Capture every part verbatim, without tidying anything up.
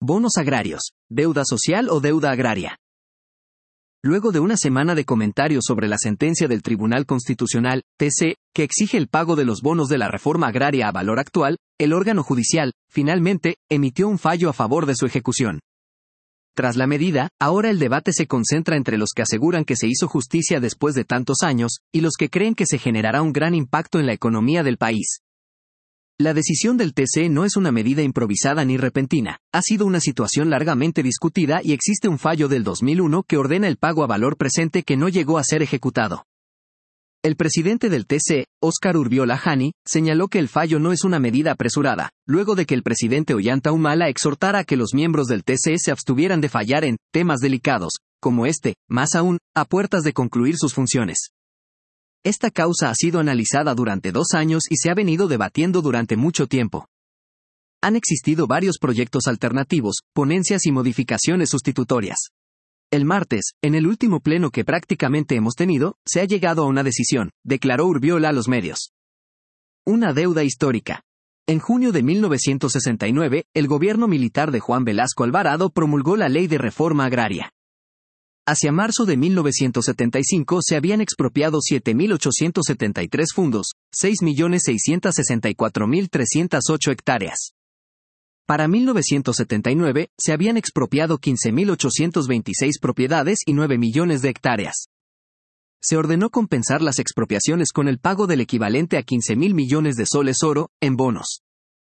Bonos agrarios, deuda social o deuda agraria. Luego de una semana de comentarios sobre la sentencia del Tribunal Constitucional, T C, que exige el pago de los bonos de la reforma agraria a valor actual, el órgano judicial, finalmente, emitió un fallo a favor de su ejecución. Tras la medida, ahora el debate se concentra entre los que aseguran que se hizo justicia después de tantos años, y los que creen que se generará un gran impacto en la economía del país. La decisión del T C no es una medida improvisada ni repentina, ha sido una situación largamente discutida y existe un fallo del dos mil uno que ordena el pago a valor presente que no llegó a ser ejecutado. El presidente del T C, Óscar Urviola Jani, señaló que el fallo no es una medida apresurada, luego de que el presidente Ollanta Humala exhortara a que los miembros del T C se abstuvieran de fallar en temas delicados, como este, más aún, a puertas de concluir sus funciones. Esta causa ha sido analizada durante dos años y se ha venido debatiendo durante mucho tiempo. Han existido varios proyectos alternativos, ponencias y modificaciones sustitutorias. El martes, en el último pleno que prácticamente hemos tenido, se ha llegado a una decisión, declaró Urviola a los medios. Una deuda histórica. En junio de mil novecientos sesenta y nueve, el gobierno militar de Juan Velasco Alvarado promulgó la Ley de Reforma Agraria. Hacia marzo de mil novecientos setenta y cinco se habían expropiado siete mil ochocientos setenta y tres fundos, seis millones seiscientos sesenta y cuatro mil trescientas ocho hectáreas. Para mil novecientos setenta y nueve, se habían expropiado quince mil ochocientos veintiséis propiedades y nueve millones de hectáreas. Se ordenó compensar las expropiaciones con el pago del equivalente a quince mil millones de soles oro, en bonos.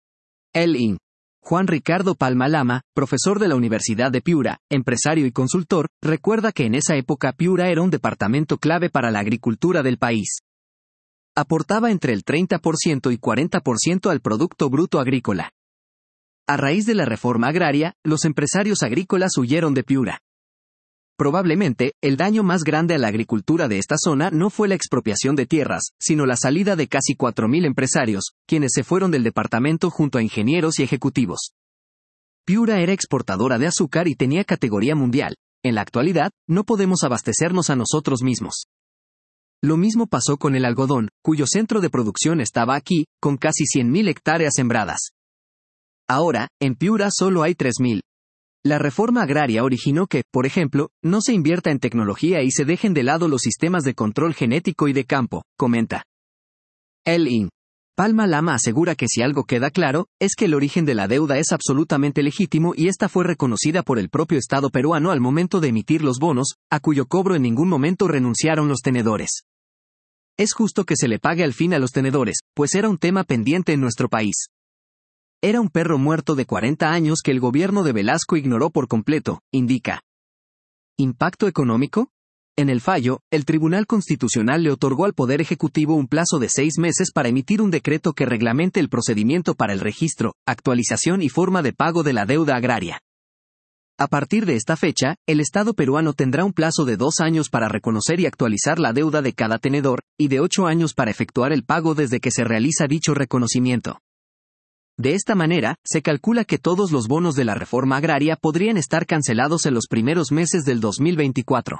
El I N. Juan Ricardo Palma Lama, profesor de la Universidad de Piura, empresario y consultor, recuerda que en esa época Piura era un departamento clave para la agricultura del país. Aportaba entre el treinta por ciento y cuarenta por ciento al Producto Bruto Agrícola. A raíz de la reforma agraria, los empresarios agrícolas huyeron de Piura. Probablemente, el daño más grande a la agricultura de esta zona no fue la expropiación de tierras, sino la salida de casi cuatro mil empresarios, quienes se fueron del departamento junto a ingenieros y ejecutivos. Piura era exportadora de azúcar y tenía categoría mundial. En la actualidad, no podemos abastecernos a nosotros mismos. Lo mismo pasó con el algodón, cuyo centro de producción estaba aquí, con casi cien mil hectáreas sembradas. Ahora, en Piura solo hay tres mil. La reforma agraria originó que, por ejemplo, no se invierta en tecnología y se dejen de lado los sistemas de control genético y de campo, comenta. El I N. Palma Lama asegura que si algo queda claro, es que el origen de la deuda es absolutamente legítimo y esta fue reconocida por el propio Estado peruano al momento de emitir los bonos, a cuyo cobro en ningún momento renunciaron los tenedores. Es justo que se le pague al fin a los tenedores, pues era un tema pendiente en nuestro país. Era un perro muerto de cuarenta años que el gobierno de Velasco ignoró por completo, indica. ¿Impacto económico? En el fallo, el Tribunal Constitucional le otorgó al Poder Ejecutivo un plazo de seis meses para emitir un decreto que reglamente el procedimiento para el registro, actualización y forma de pago de la deuda agraria. A partir de esta fecha, el Estado peruano tendrá un plazo de dos años para reconocer y actualizar la deuda de cada tenedor, y de ocho años para efectuar el pago desde que se realiza dicho reconocimiento. De esta manera, se calcula que todos los bonos de la reforma agraria podrían estar cancelados en los primeros meses del dos mil veinticuatro.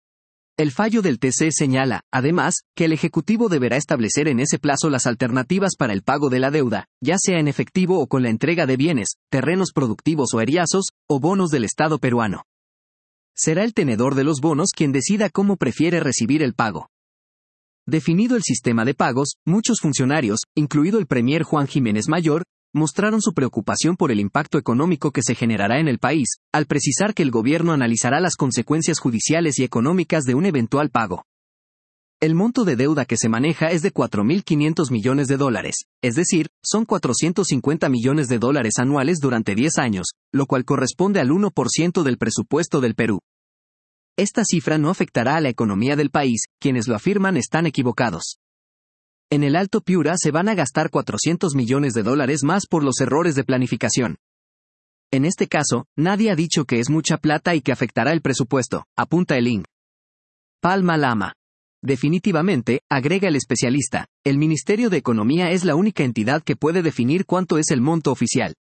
El fallo del T C señala, además, que el Ejecutivo deberá establecer en ese plazo las alternativas para el pago de la deuda, ya sea en efectivo o con la entrega de bienes, terrenos productivos o eriazos, o bonos del Estado peruano. Será el tenedor de los bonos quien decida cómo prefiere recibir el pago. Definido el sistema de pagos, muchos funcionarios, incluido el premier Juan Jiménez Mayor, mostraron su preocupación por el impacto económico que se generará en el país, al precisar que el gobierno analizará las consecuencias judiciales y económicas de un eventual pago. El monto de deuda que se maneja es de cuatro mil quinientos millones de dólares, es decir, son cuatrocientos cincuenta millones de dólares anuales durante diez años, lo cual corresponde al uno por ciento del presupuesto del Perú. Esta cifra no afectará a la economía del país, quienes lo afirman están equivocados. En el Alto Piura se van a gastar cuatrocientos millones de dólares más por los errores de planificación. En este caso, nadie ha dicho que es mucha plata y que afectará el presupuesto, apunta el I N. Palma Lama. Definitivamente, agrega el especialista, el Ministerio de Economía es la única entidad que puede definir cuánto es el monto oficial.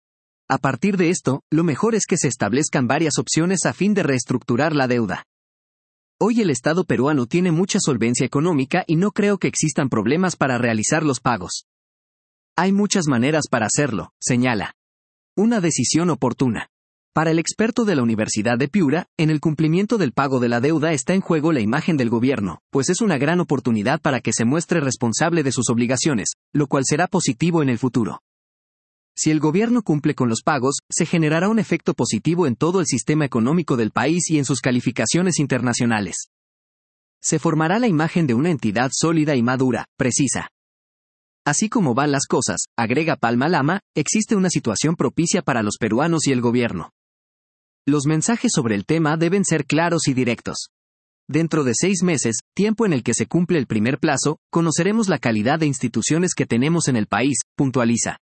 A partir de esto, lo mejor es que se establezcan varias opciones a fin de reestructurar la deuda. Hoy el Estado peruano tiene mucha solvencia económica y no creo que existan problemas para realizar los pagos. Hay muchas maneras para hacerlo, señala. Una decisión oportuna. Para el experto de la Universidad de Piura, en el cumplimiento del pago de la deuda está en juego la imagen del gobierno, pues es una gran oportunidad para que se muestre responsable de sus obligaciones, lo cual será positivo en el futuro. Si el gobierno cumple con los pagos, se generará un efecto positivo en todo el sistema económico del país y en sus calificaciones internacionales. Se formará la imagen de una entidad sólida y madura, precisa. Así como van las cosas, agrega Palma Lama, existe una situación propicia para los peruanos y el gobierno. Los mensajes sobre el tema deben ser claros y directos. Dentro de seis meses, tiempo en el que se cumple el primer plazo, conoceremos la calidad de instituciones que tenemos en el país, puntualiza.